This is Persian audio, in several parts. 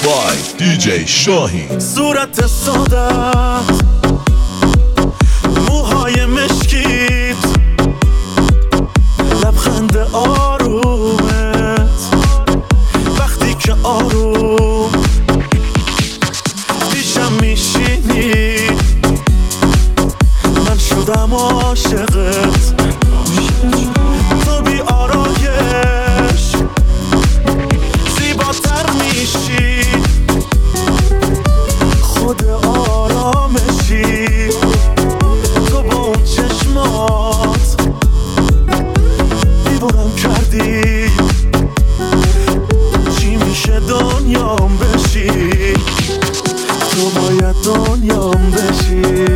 by DJ شاهین. صورت سادت، موهای مشکیت، لبخند آرومت، وقتی که آروم پیشم میشینی من شدم عاشقت. تو بی آرایش زیباتر میشی، خود آرامشی. تو با اون چشمات دیوونم کردی، چی میشه دنیام بشی، تو باید دنیام بشی.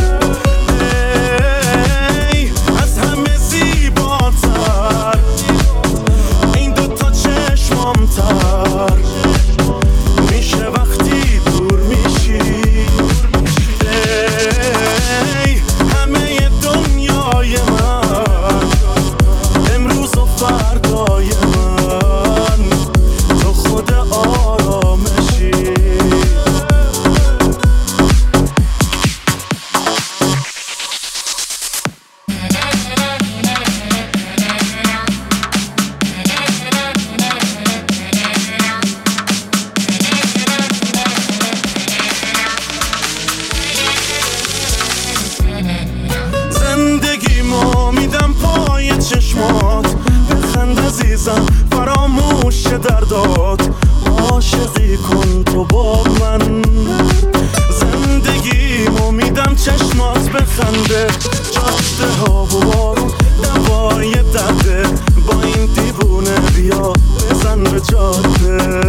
از همه زیباتر این دوتا چشمامتر میشه وقتی دور میشی. همه دنیای من امروز و فردای من، تو خود آرامشی. زندگیمو میدم پای چشمات، بخند عزیزم فراموش دردات. عاشقی کن تو با من، زندگیمو میدم چشمات بخنده. جاده ها و بارون دوای درده، با این دیوونه بیا بزن به جاده.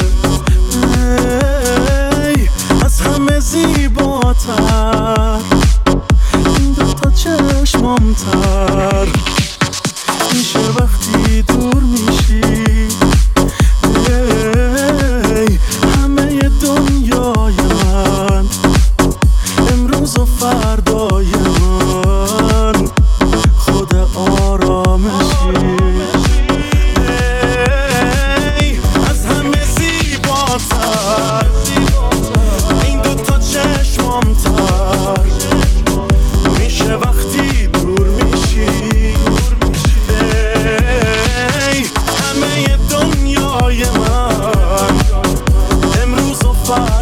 از همه زیباتر این دوتا چشمامتر میشه وقتی دور میشی. همه دنیای من امروز و فردای من، خود آرامشی. از همه زیباتر این دوتا چشمامتر میشه وقتی دور میشی. همه دنیای من امروز و فردا